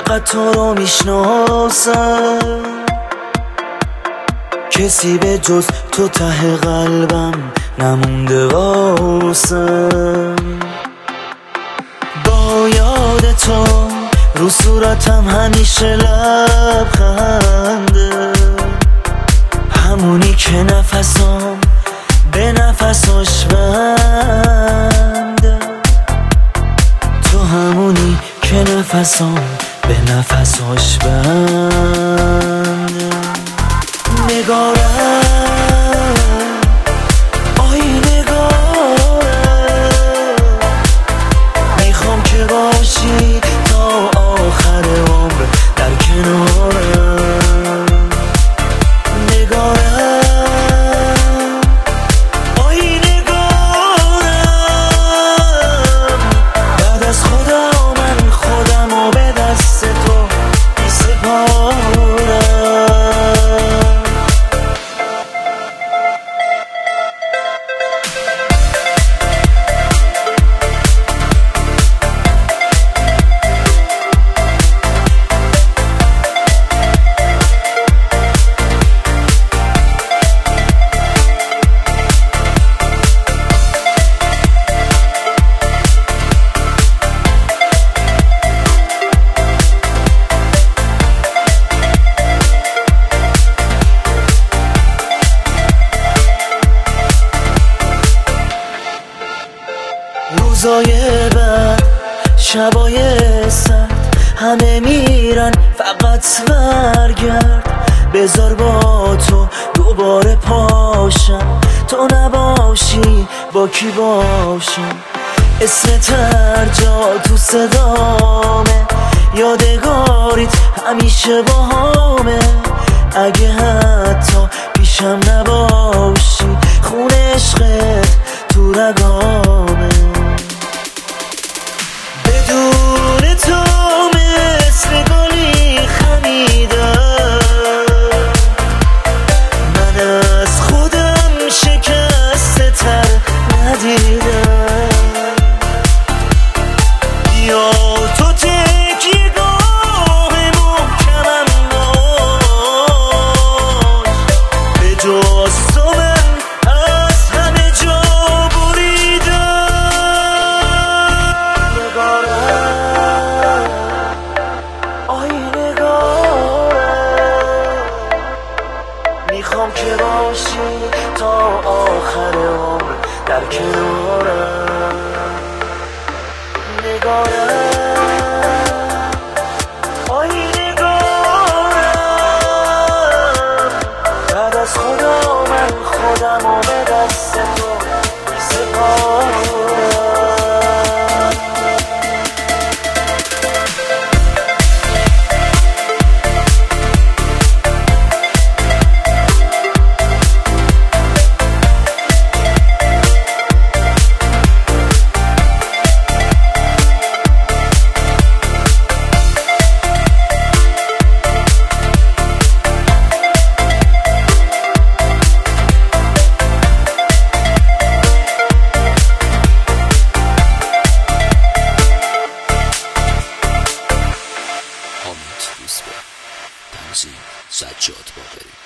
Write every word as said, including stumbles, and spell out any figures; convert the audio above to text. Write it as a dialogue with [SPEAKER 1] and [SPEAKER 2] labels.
[SPEAKER 1] فقط تو رو میشناسم، کسی به جز تو ته قلبم نمونده واسم. با یاد تو رو صورتم همیشه لبخنده، همونی که نفسام به نفساش بنده، تو همونی که نفسام به نفساش بنده. نگارم آی نگارم، میخوام که باشی تا آخر عمر در کنارم. نگارم آی نگارم، بعد از خدا من خودم و به دست تو میسپارم. روزای بعد شبای سرد همه میرن، فقط برگرد. بذار با تو دوباره پاشم، تو نباشی با کی باشم. اسم ترجا تو صدامه، یادگاریت همیشه باهامه. اگه حتی پیشم نباشی، خون عشقت تو رگامه. بدون تو مثل گلی خمیدم، من از خودم شکسته تر ندیدم. یا تو تکیه گاه محکمم باش، به جز تو من از همه جا بریدم. نگارم آی نگارم، میخوام که باشی تا آخر عمر در کنارم. نگارم آی نگارم، بعد از خدا من خودم و به دست تو میسپارم.
[SPEAKER 2] حامد روزبه، تنظیم سجاد باقری.